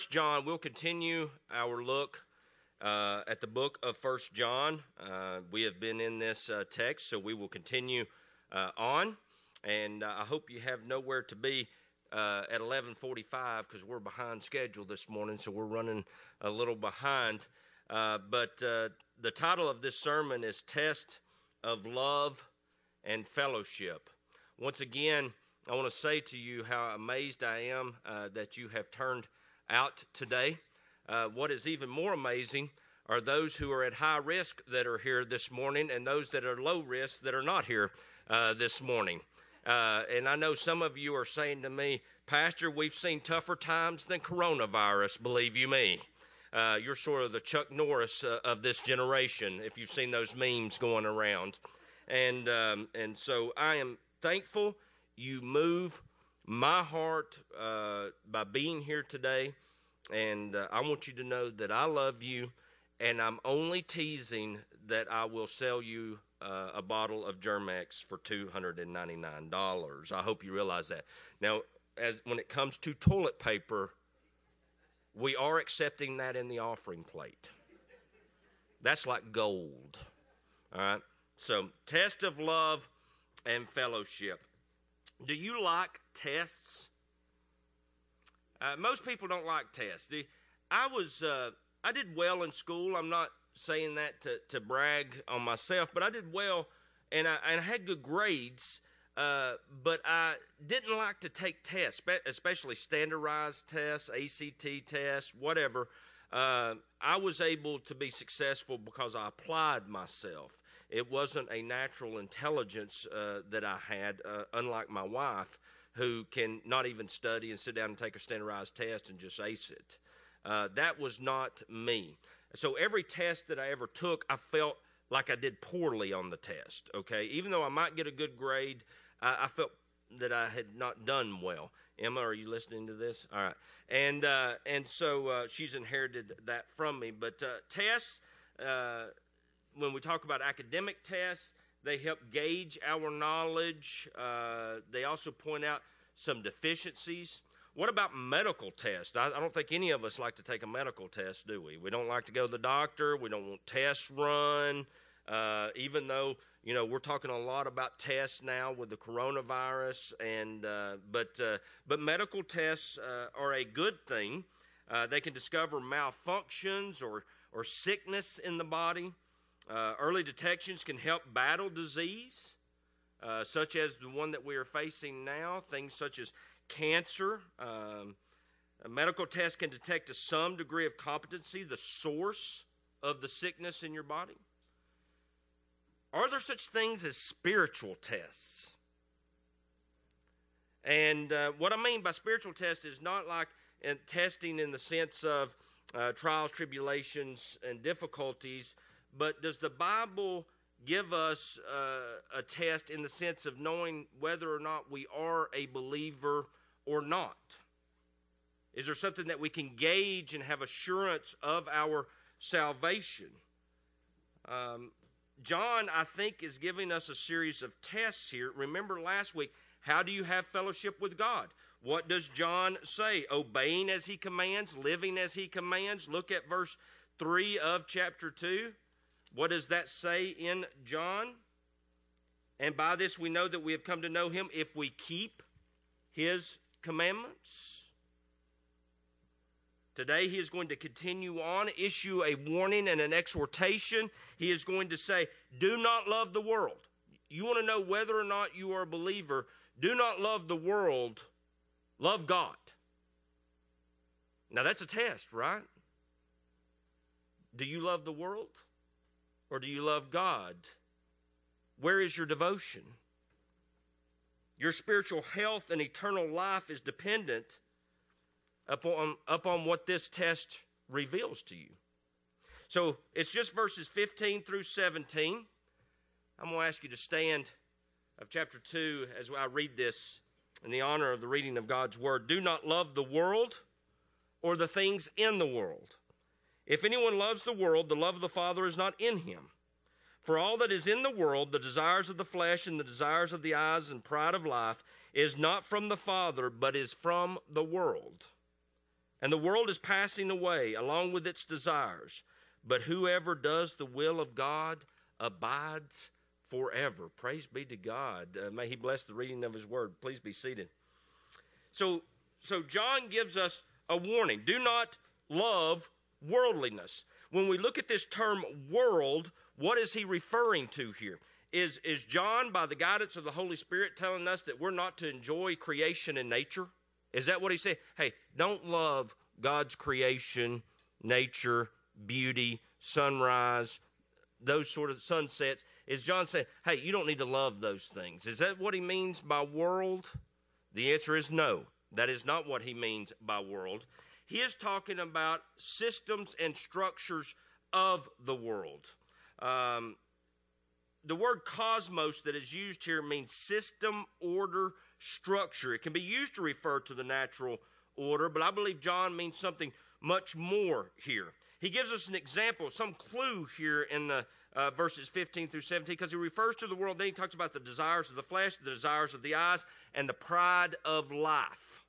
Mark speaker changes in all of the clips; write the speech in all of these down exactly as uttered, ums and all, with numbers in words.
Speaker 1: John, we'll continue our look uh, at the book of First John. Uh, we have been in this uh, text, so we will continue uh, on. And uh, I hope you have nowhere to be uh, at eleven forty-five because we're behind schedule this morning, so we're running a little behind. Uh, but uh, the title of this sermon is Test of Love and Fellowship. Once again, I want to say to you how amazed I am uh, that you have turned out today. Uh, what is even more amazing are those who are at high risk that are here this morning and those that are low risk that are not here uh, this morning. Uh, and I know some of you are saying to me, Pastor, we've seen tougher times than coronavirus, believe you me. Uh, you're sort of the Chuck Norris uh, of this generation, if you've seen those memes going around. And, um, and so I am thankful you move my heart uh, by being here today, and uh, I want you to know that I love you, and I'm only teasing that I will sell you uh, a bottle of Germ-X for two hundred ninety-nine dollars. I hope you realize that. Now, as when it comes to toilet paper, we are accepting that in the offering plate. That's like gold. All right? So, test of love and fellowship. Do you like tests? Uh, most people don't like tests. I was, uh, I did well in school. I'm not saying that to, to brag on myself, but I did well, and I, and I had good grades. Uh, but I didn't like to take tests, especially standardized tests, A C T tests, whatever. Uh, I was able to be successful because I applied myself. It wasn't a natural intelligence uh, that I had, uh, unlike my wife, who can not even study and sit down and take a standardized test and just ace it. Uh, that was not me. So every test that I ever took, I felt like I did poorly on the test, okay? Even though I might get a good grade, I, I felt that I had not done well. Emma, are you listening to this? All right. And, uh, and so uh, she's inherited that from me. But uh, tests... Uh, When we talk about academic tests, they help gauge our knowledge. Uh, they also point out some deficiencies. What about medical tests? I, I don't think any of us like to take a medical test, do we? We don't like to go to the doctor. We don't want tests run. Uh, even though, you know, we're talking a lot about tests now with the coronavirus. And uh, but uh, but medical tests uh, are a good thing. Uh, they can discover malfunctions or or sickness in the body. Uh, early detections can help battle disease, uh, such as the one that we are facing now, things such as cancer. Um, a medical test can detect to some degree of competency the source of the sickness in your body. Are there such things as spiritual tests? And uh, what I mean by spiritual test is not like in testing in the sense of uh, trials, tribulations, and difficulties. But does the Bible give us uh, a test in the sense of knowing whether or not we are a believer or not? Is there something that we can gauge and have assurance of our salvation? Um, John, I think, is giving us a series of tests here. Remember last week, how do you have fellowship with God? What does John say? Obeying as he commands, living as he commands. Look at verse three of chapter two. What does that say in John? And by this we know that we have come to know him if we keep his commandments. Today he is going to continue on, issue a warning and an exhortation. He is going to say, do not love the world. You want to know whether or not you are a believer, do not love the world, love God. Now that's a test, right? Do you love the world? Or do you love God? Where is your devotion? Your spiritual health and eternal life is dependent upon, upon what this test reveals to you. So it's just verses fifteen through seventeen. I'm going to ask you to stand of chapter two as I read this in the honor of the reading of God's word. Do not love the world or the things in the world. If anyone loves the world, the love of the Father is not in him. For all that is in the world, the desires of the flesh and the desires of the eyes and pride of life, is not from the Father, but is from the world. And the world is passing away along with its desires. But whoever does the will of God abides forever. Praise be to God. Uh, may he bless the reading of his word. Please be seated. So, so John gives us a warning. Do not love worldliness. When we look at this term world, what is he referring to here? Is, is John, by the guidance of the Holy Spirit, telling us that we're not to enjoy creation and nature? Is that what he said? Hey, don't love God's creation, nature, beauty, sunrise, those sort of sunsets. Is John saying, hey, you don't need to love those things? Is that what he means by world? The answer is no. That is not what he means by world. He is talking about systems and structures of the world. Um, the word cosmos that is used here means system, order, structure. It can be used to refer to the natural order, but I believe John means something much more here. He gives us an example, some clue here in the uh, verses fifteen through seventeen, because he refers to the world. Then he talks about the desires of the flesh, the desires of the eyes, and the pride of life.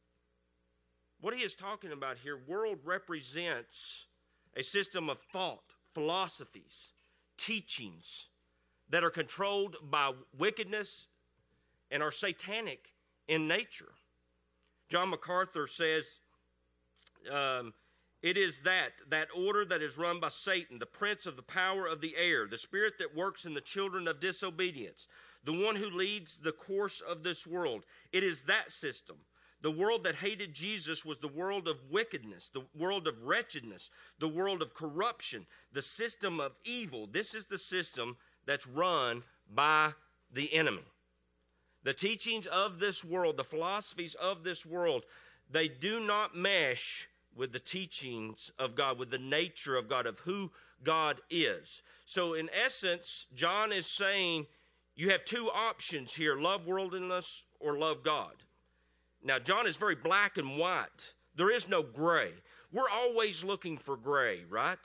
Speaker 1: What he is talking about here, world represents a system of thought, philosophies, teachings that are controlled by wickedness and are satanic in nature. John MacArthur says, um, it is that, that order that is run by Satan, the prince of the power of the air, the spirit that works in the children of disobedience, the one who leads the course of this world. It is that system. The world that hated Jesus was the world of wickedness, the world of wretchedness, the world of corruption, the system of evil. This is the system that's run by the enemy. The teachings of this world, the philosophies of this world, they do not mesh with the teachings of God, with the nature of God, of who God is. So in essence, John is saying you have two options here, love worldliness or love God. Now, John is very black and white. There is no gray. We're always looking for gray, right?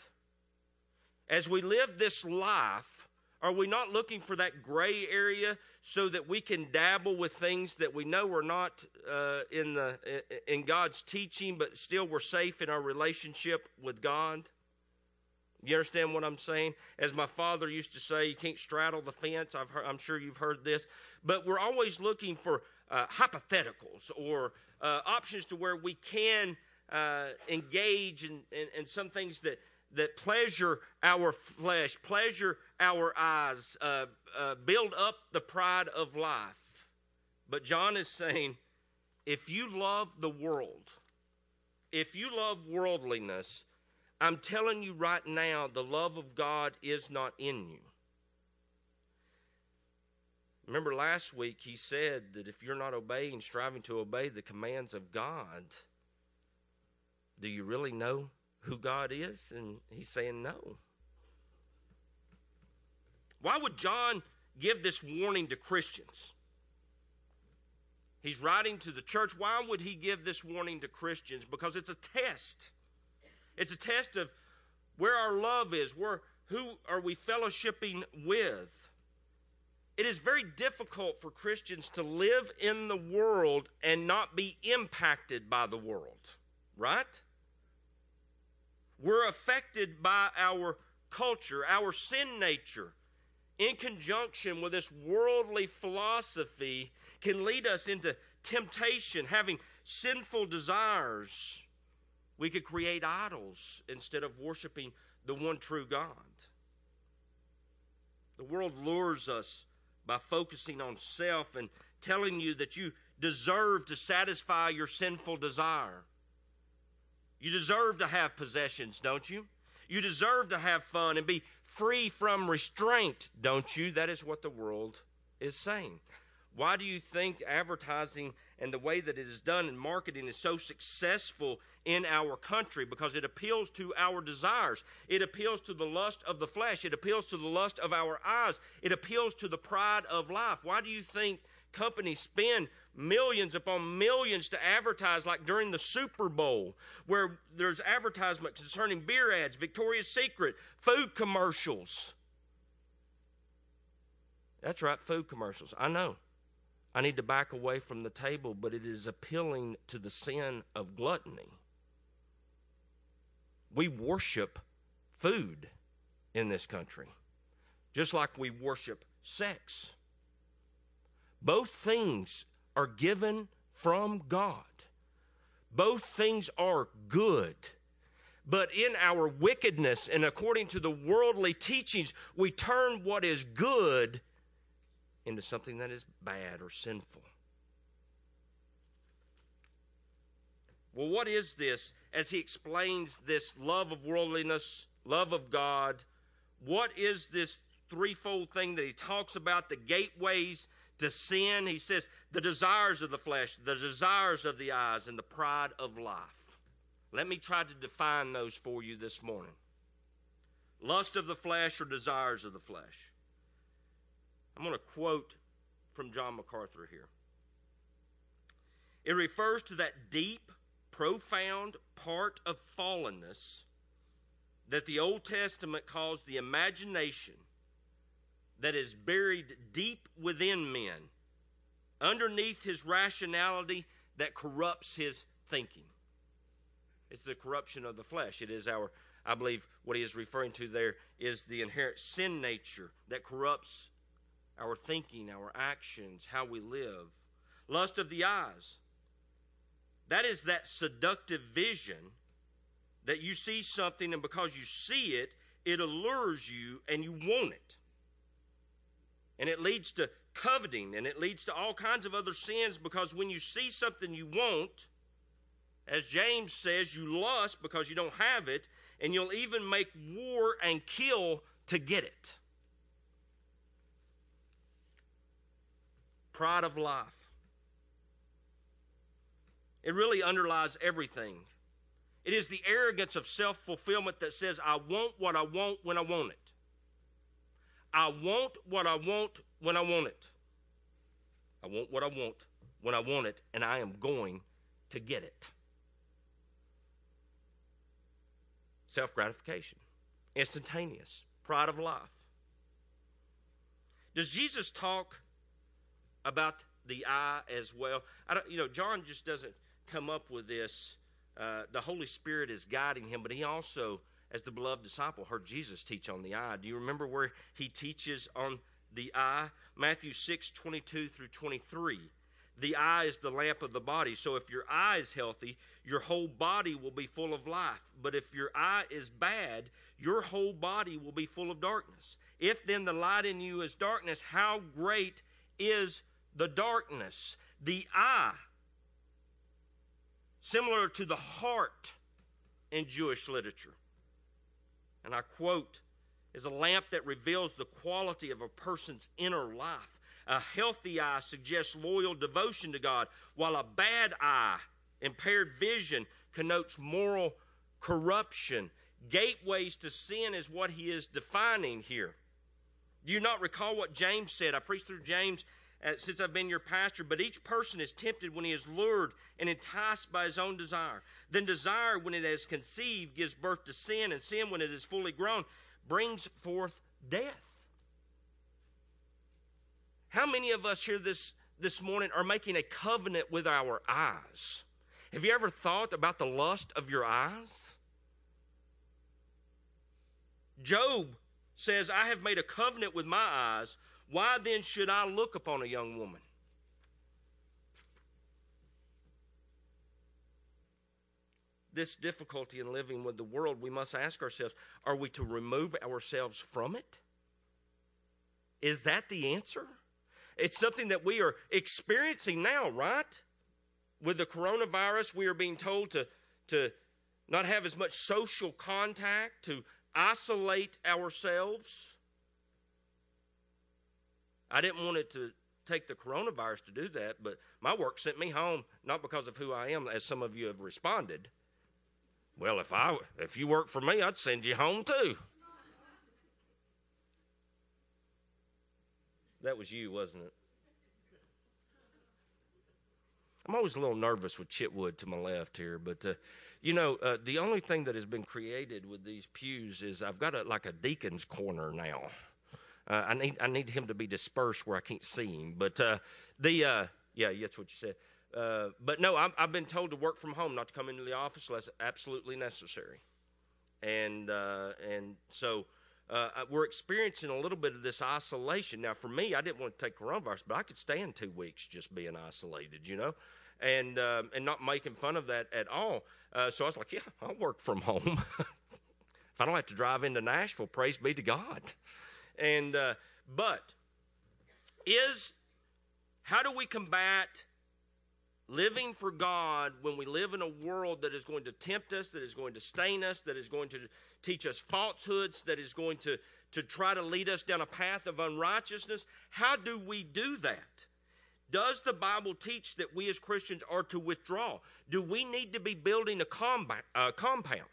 Speaker 1: As we live this life, are we not looking for that gray area so that we can dabble with things that we know are not uh, in the in God's teaching, but still we're safe in our relationship with God? You understand what I'm saying? As my father used to say, you can't straddle the fence. I've heard, I'm sure you've heard this. But we're always looking for uh, hypotheticals or uh, options to where we can uh, engage in, in, in some things that, that pleasure our flesh, pleasure our eyes, uh, uh, build up the pride of life. But John is saying, if you love the world, if you love worldliness, I'm telling you right now, the love of God is not in you. Remember last week he said that if you're not obeying, striving to obey the commands of God, do you really know who God is? And he's saying no. Why would John give this warning to Christians? He's writing to the church. Why would he give this warning to Christians? Because it's a test. It's a test of where our love is, where who are we fellowshipping with. It is very difficult for Christians to live in the world and not be impacted by the world, right? We're affected by our culture, our sin nature, in conjunction with this worldly philosophy, can lead us into temptation, having sinful desires. We could create idols instead of worshiping the one true God. The world lures us by focusing on self and telling you that you deserve to satisfy your sinful desire. You deserve to have possessions, don't you? You deserve to have fun and be free from restraint, don't you? That is what the world is saying. Why do you think advertising and the way that it is done in marketing is so successful in our country? Because it appeals to our desires. It appeals to the lust of the flesh. It appeals to the lust of our eyes. It appeals to the pride of life. Why do you think companies spend millions upon millions to advertise, like during the Super Bowl, where there's advertisement concerning beer ads, Victoria's Secret, food commercials? That's right, food commercials. I know. I need to back away from the table, but it is appealing to the sin of gluttony. We worship food in this country, just like we worship sex. Both things are given from God. Both things are good. But in our wickedness and according to the worldly teachings, we turn what is good into something that is bad or sinful. Well, what is this? As he explains this love of worldliness, love of God, what is this threefold thing that he talks about, the gateways to sin? He says the desires of the flesh, the desires of the eyes, and the pride of life. Let me try to define those for you this morning. Lust of the flesh or desires of the flesh. I'm going to quote from John MacArthur here. It refers to that deep, profound part of fallenness that the Old Testament calls the imagination, that is buried deep within men, underneath his rationality, that corrupts his thinking. It's the corruption of the flesh. It is our, I believe what he is referring to there is the inherent sin nature that corrupts our thinking, our actions, how we live. Lust of the eyes. That is that seductive vision that you see something, and because you see it, it allures you and you want it. And it leads to coveting, and it leads to all kinds of other sins, because when you see something you want, as James says, you lust because you don't have it, and you'll even make war and kill to get it. Pride of life. It really underlies everything. It is the arrogance of self-fulfillment that says, I want what I want when I want it. I want what I want when I want it. I want what I want when I want it, and I am going to get it. Self-gratification. Instantaneous. Pride of life. Does Jesus talk about the eye as well? I don't, you know, John just doesn't come up with this. Uh, the Holy Spirit is guiding him, but he also, as the beloved disciple, heard Jesus teach on the eye. Do you remember where he teaches on the eye? Matthew six, twenty-two through twenty-three. The eye is the lamp of the body. So if your eye is healthy, your whole body will be full of life. But if your eye is bad, your whole body will be full of darkness. If then the light in you is darkness, how great is the darkness? The eye, similar to the heart in Jewish literature, and I quote, is a lamp that reveals the quality of a person's inner life. A healthy eye suggests loyal devotion to God, while a bad eye, impaired vision, connotes moral corruption. Gateways to sin is what he is defining here. Do you not recall what James said? I preached through James uh, since I've been your pastor. But each person is tempted when he is lured and enticed by his own desire. Then desire, when it has conceived, gives birth to sin. And sin, when it is fully grown, brings forth death. How many of us here this, this morning are making a covenant with our eyes? Have you ever thought about the lust of your eyes? Job says, I have made a covenant with my eyes. Why then should I look upon a young woman? This difficulty in living with the world, we must ask ourselves, are we to remove ourselves from it? Is that the answer? It's something that we are experiencing now, right? With the coronavirus, we are being told to, to not have as much social contact, to isolate ourselves. I didn't want it to take the coronavirus to do that, but my work sent me home, not because of who I am, as some of you have responded. Well, if I if you work for me, I'd send you home too. That was you, wasn't it? I'm always a little nervous with Chitwood to my left here, but uh, you know, uh, the only thing that has been created with these pews is I've got a, like a deacon's corner now. Uh, I need I need him to be dispersed where I can't see him. But uh, the uh, yeah, that's what you said. Uh, but no, I'm, I've been told to work from home, not to come into the office unless absolutely necessary. And, uh, and so uh, we're experiencing a little bit of this isolation. Now, for me, I didn't want to take coronavirus, but I could stand two weeks just being isolated, you know, and, uh, and not making fun of that at all. Uh, so I was like, yeah, I'll work from home. If I don't have to drive into Nashville, praise be to God. And, uh, but is, how do we combat living for God when we live in a world that is going to tempt us, that is going to stain us, that is going to teach us falsehoods, that is going to, to try to lead us down a path of unrighteousness? How do we do that? Does the Bible teach that we as Christians are to withdraw? Do we need to be building a comba- uh, compound?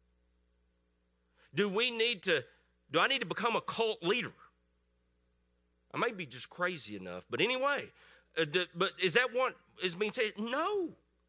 Speaker 1: Do we need to, do I need to become a cult leader? I may be just crazy enough, but anyway, uh, the, but is that what is being said? No.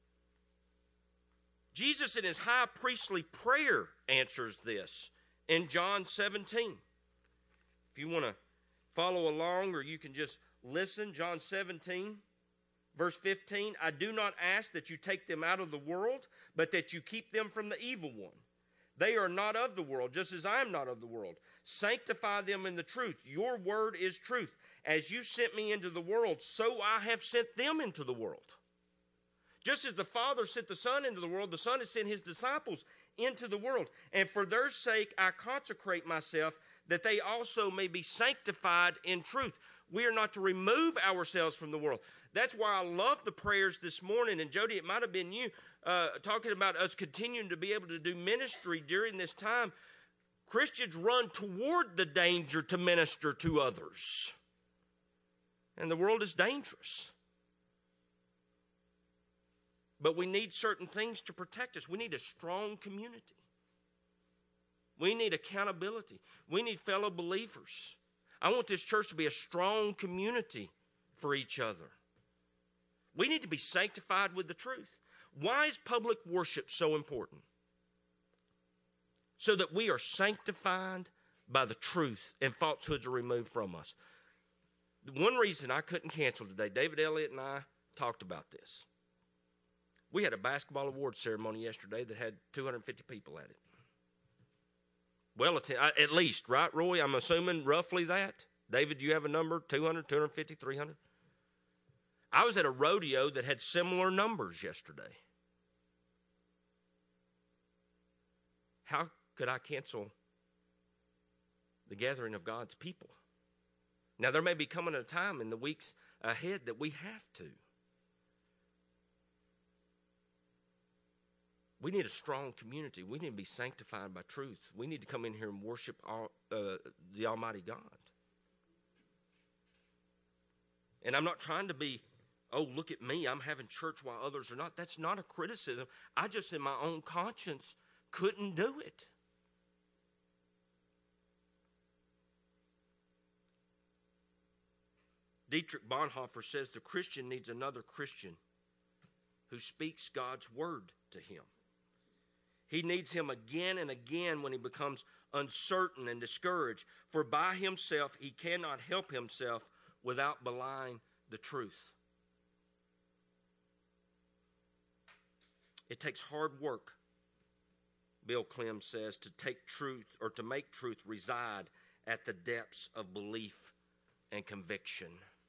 Speaker 1: Jesus in his high priestly prayer answers this in John seventeen. If you want to follow along or you can just listen, John seventeen, verse fifteen, I do not ask that you take them out of the world, but that you keep them from the evil one. They are not of the world, just as I am not of the world. Sanctify them in the truth. Your word is truth. As you sent me into the world, so I have sent them into the world. Just as the Father sent the Son into the world, the Son has sent his disciples into the world. And for their sake I consecrate myself, that they also may be sanctified in truth. We are not to remove ourselves from the world. That's why I love the prayers this morning. And Jody, it might have been you uh, talking about us continuing to be able to do ministry during this time. Christians run toward the danger to minister to others. And the world is dangerous. But we need certain things to protect us. We need a strong community. We need accountability. We need fellow believers. I want this church to be a strong community for each other. We need to be sanctified with the truth. Why is public worship so important? So that we are sanctified by the truth and falsehoods are removed from us. One reason I couldn't cancel today, David Elliott and I talked about this. We had a basketball awards ceremony yesterday that had two hundred fifty people at it. Well, at least, right, Roy? I'm assuming roughly that. David, do you have a number? two hundred, two hundred fifty, three hundred? I was at a rodeo that had similar numbers yesterday. How could I cancel the gathering of God's people? Now, there may be coming a time in the weeks ahead that we have to. We need a strong community. We need to be sanctified by truth. We need to come in here and worship all, uh, the Almighty God. And I'm not trying to be, oh, look at me, I'm having church while others are not. That's not a criticism. I just, in my own conscience, couldn't do it. Dietrich Bonhoeffer says the Christian needs another Christian who speaks God's word to him. He needs him again and again when he becomes uncertain and discouraged. For by himself he cannot help himself without belying the truth. It takes hard work, Bill Clem says, to take truth or to make truth reside at the depths of belief and conviction.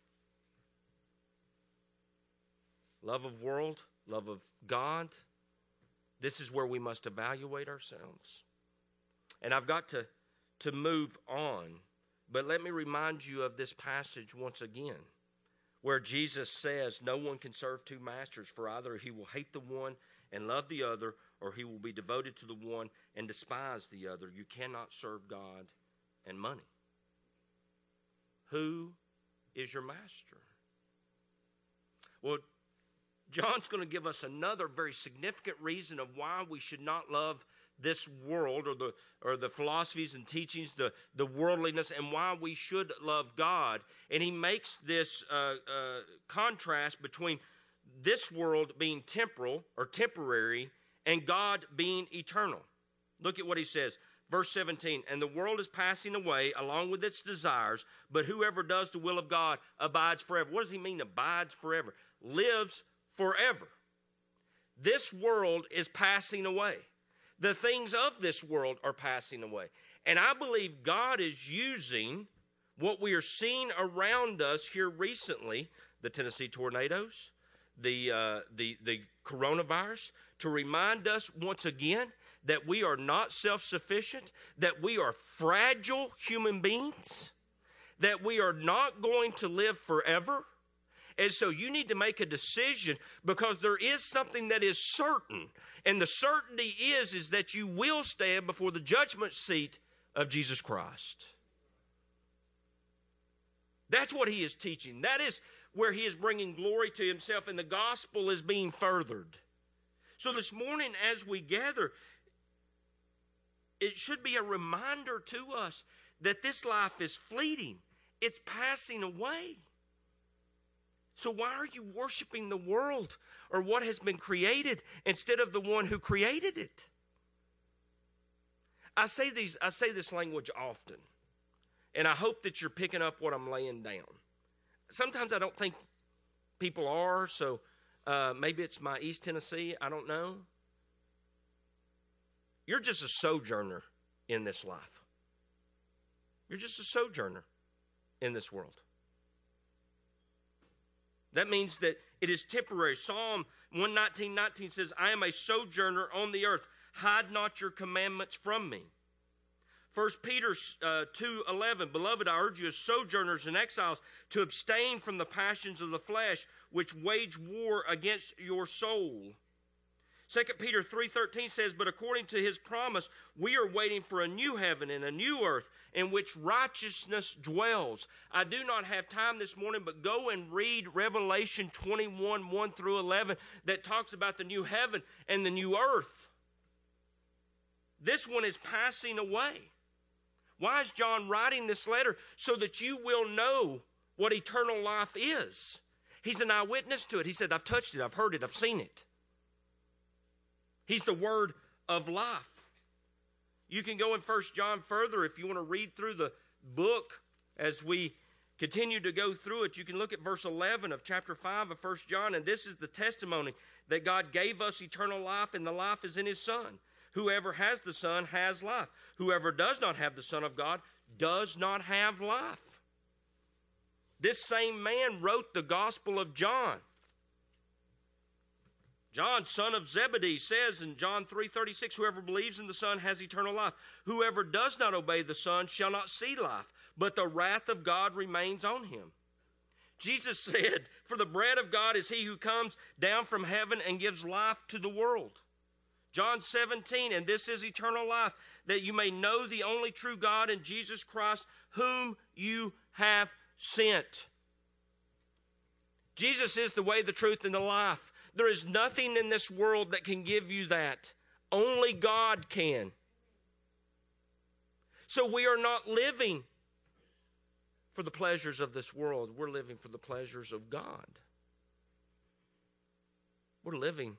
Speaker 1: Love of world, love of God. This is where we must evaluate ourselves. And I've got to, to move on. But let me remind you of this passage once again, where Jesus says, no one can serve two masters, for either he will hate the one and love the other, or he will be devoted to the one and despise the other. You cannot serve God and money. Who is your master? Well, John's going to give us another very significant reason of why we should not love this world or the or the philosophies and teachings, the, the worldliness, and why we should love God. And he makes this uh, uh, contrast between this world being temporal or temporary and God being eternal. Look at what he says. Verse seventeen, and the world is passing away along with its desires, but whoever does the will of God abides forever. What does he mean, abides forever? Lives forever. This world is passing away. The things of this world are passing away. And I believe God is using what we are seeing around us here recently, the Tennessee tornadoes, the, uh, the, the coronavirus, to remind us once again that we are not self-sufficient, that we are fragile human beings, that we are not going to live forever. And so you need to make a decision, because there is something that is certain. And the certainty is, is that you will stand before the judgment seat of Jesus Christ. That's what he is teaching. That is where he is bringing glory to himself, and the gospel is being furthered. So this morning as we gather, it should be a reminder to us that this life is fleeting. It's passing away. So why are you worshiping the world or what has been created instead of the one who created it? I say these, I say this language often, and I hope that you're picking up what I'm laying down. Sometimes I don't think people are, so uh, maybe it's my East Tennessee, I don't know. You're just a sojourner in this life. You're just a sojourner in this world. That means that it is temporary. Psalm one nineteen nineteen says, I am a sojourner on the earth. Hide not your commandments from me. First Peter uh, two eleven, Beloved, I urge you as sojourners and exiles to abstain from the passions of the flesh, which wage war against your soul. Second Peter three thirteen says, But according to his promise, we are waiting for a new heaven and a new earth in which righteousness dwells. I do not have time this morning, but go and read Revelation twenty-one, one through eleven, that talks about the new heaven and the new earth. This one is passing away. Why is John writing this letter? So that you will know what eternal life is. He's an eyewitness to it. He said, I've touched it, I've heard it, I've seen it. He's the word of life. You can go in First John further if you want to read through the book as we continue to go through it. You can look at verse eleven of chapter five of First John, and this is the testimony that God gave us eternal life, and the life is in his Son. Whoever has the Son has life. Whoever does not have the Son of God does not have life. This same man wrote the Gospel of John. John, son of Zebedee, says in John three thirty-six, Whoever believes in the Son has eternal life. Whoever does not obey the Son shall not see life, but the wrath of God remains on him. Jesus said, For the bread of God is he who comes down from heaven and gives life to the world. John seventeen, And this is eternal life, that you may know the only true God and Jesus Christ, whom you have sent. Jesus is the way, the truth, and the life. There is nothing in this world that can give you that. Only God can. So we are not living for the pleasures of this world. We're living for the pleasures of God. We're living.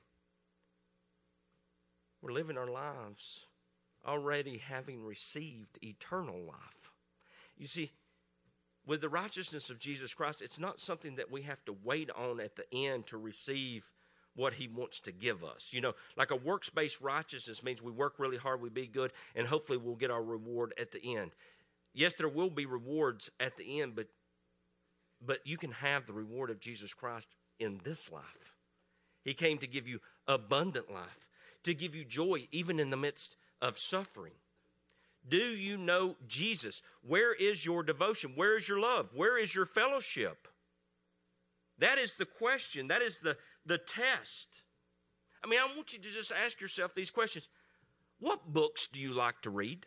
Speaker 1: We're living our lives already having received eternal life. You see, with the righteousness of Jesus Christ, it's not something that we have to wait on at the end to receive what he wants to give us. You know, like a works-based righteousness means we work really hard, we be good, and hopefully we'll get our reward at the end. Yes, there will be rewards at the end, but but you can have the reward of Jesus Christ in this life. He came to give you abundant life, to give you joy even in the midst of suffering. Do you know Jesus? Where is your devotion? Where is your love? Where is your fellowship? That is the question. That is the, the test. I mean, I want you to just ask yourself these questions. What books do you like to read?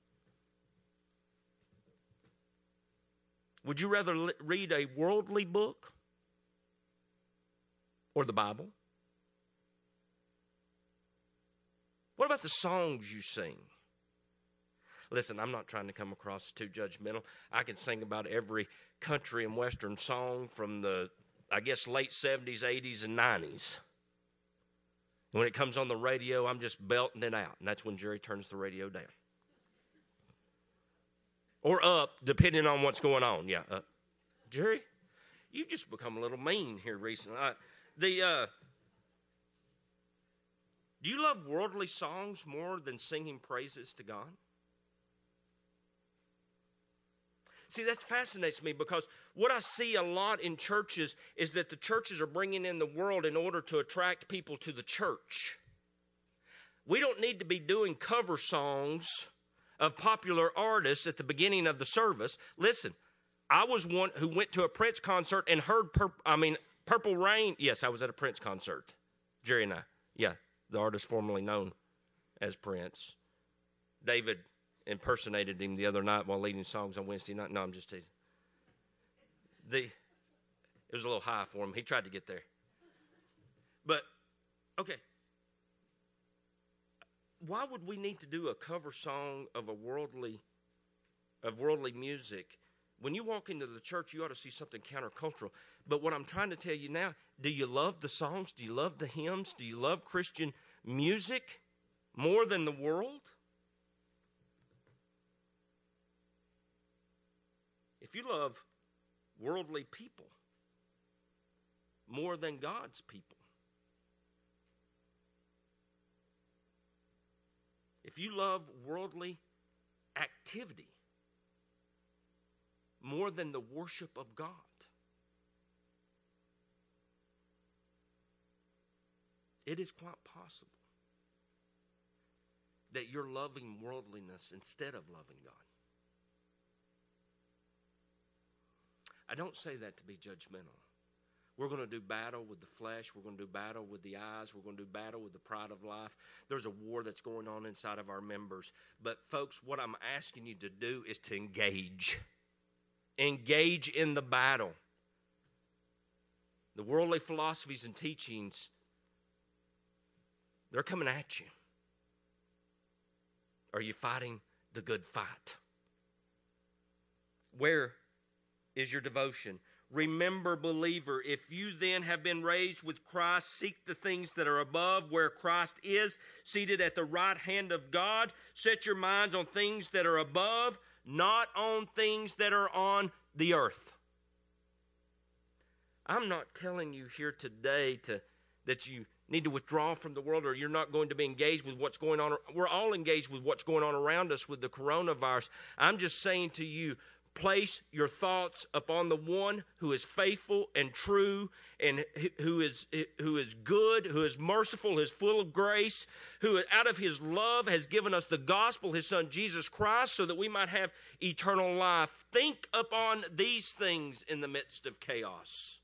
Speaker 1: Would you rather li- read a worldly book or the Bible? What about the songs you sing? Listen, I'm not trying to come across too judgmental. I can sing about every country and western song from the, I guess, late seventies, eighties, and nineties. When it comes on the radio, I'm just belting it out, and that's when Jerry turns the radio down. Or up, depending on what's going on. Yeah, uh, Jerry, you've just become a little mean here recently. Uh, the uh, Do you love worldly songs more than singing praises to God? See, that fascinates me because what I see a lot in churches is that the churches are bringing in the world in order to attract people to the church. We don't need to be doing cover songs of popular artists at the beginning of the service. Listen, I was one who went to a Prince concert and heard, Pur- I mean, Purple Rain. Yes, I was at a Prince concert. Jerry and I. Yeah, the artist formerly known as Prince. David impersonated him the other night while leading songs on Wednesday night. No, I'm just teasing. The, it was a little high for him. He tried to get there. But, okay. Why would we need to do a cover song of a worldly, of worldly music? When you walk into the church, you ought to see something countercultural. But what I'm trying to tell you now, do you love the songs? Do you love the hymns? Do you love Christian music more than the world? If you love worldly people more than God's people, if you love worldly activity more than the worship of God, it is quite possible that you're loving worldliness instead of loving God. I don't say that to be judgmental. We're going to do battle with the flesh. We're going to do battle with the eyes. We're going to do battle with the pride of life. There's a war that's going on inside of our members. But folks, what I'm asking you to do is to engage. Engage in the battle. The worldly philosophies and teachings, they're coming at you. Are you fighting the good fight? Where is your devotion? Remember, believer, if you then have been raised with Christ, seek the things that are above, where Christ is, seated at the right hand of God. Set your minds on things that are above, not on things that are on the earth. I'm not telling you here today to that you need to withdraw from the world or you're not going to be engaged with what's going on. We're all engaged with what's going on around us with the coronavirus. I'm just saying to you, place your thoughts upon the one who is faithful and true and who is who is good, who is merciful, who is full of grace, who out of his love has given us the gospel, his son Jesus Christ, so that we might have eternal life. Think upon these things in the midst of chaos.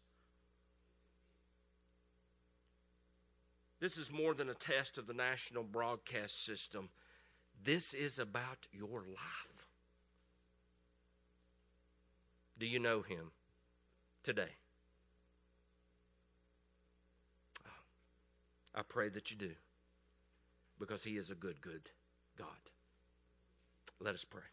Speaker 1: This is more than a test of the national broadcast system. This is about your life. Do you know him today? I pray that you do, because he is a good, good God. Let us pray.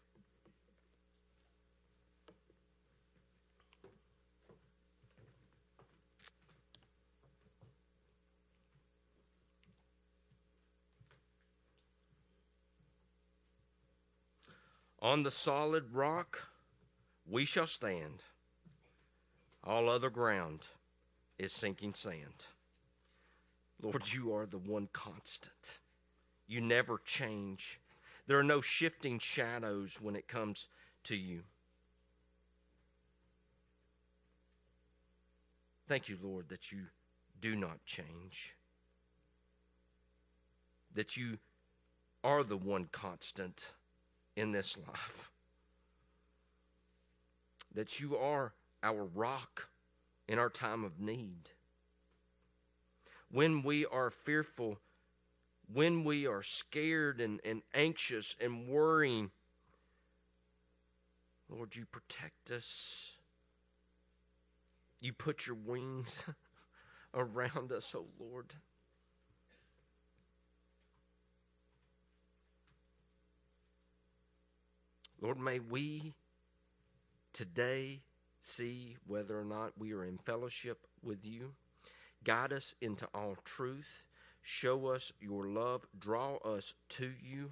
Speaker 1: On the solid rock we shall stand. All other ground is sinking sand. Lord, you are the one constant. You never change. There are no shifting shadows when it comes to you. Thank you, Lord, that you do not change. That you are the one constant in this life. That you are our rock in our time of need. When we are fearful, when we are scared and, and anxious and worrying, Lord, you protect us. You put your wings around us, oh Lord. Lord, may we today see whether or not we are in fellowship with you. Guide us into all truth. Show us your love. Draw us to you.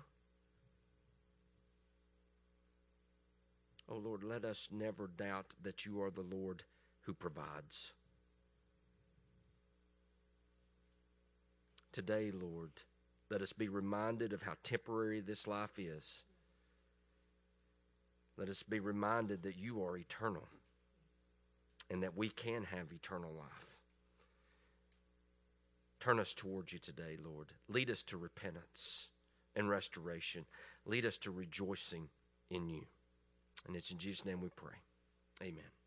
Speaker 1: Oh Lord, let us never doubt that you are the Lord who provides. Today, Lord, Let us be reminded of how temporary this life is. Let us be reminded that you are eternal and that we can have eternal life. Turn us towards you today, Lord. Lead us to repentance and restoration. Lead us to rejoicing in you. And it's in Jesus' name we pray. Amen.